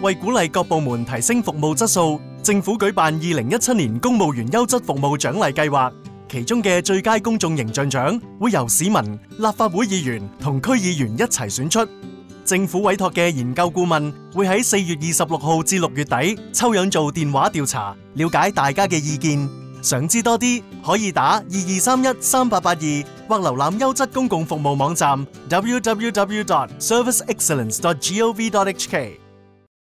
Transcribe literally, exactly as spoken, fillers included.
為鼓勵各部門提升服務質素，政府舉辦二零一七年公務員優質服務獎勵計劃，其中嘅最佳公眾形象獎會由市民、立法會議員同區議員一齊選出。政府委託嘅研究顧問會喺四月二十六號至六月底抽樣做電話調查，了解大家嘅意見。想知多啲，可以打二二三一三八八二或瀏覽優質公共服務網站 double-u double-u double-u dot service excellence dot gov dot h k。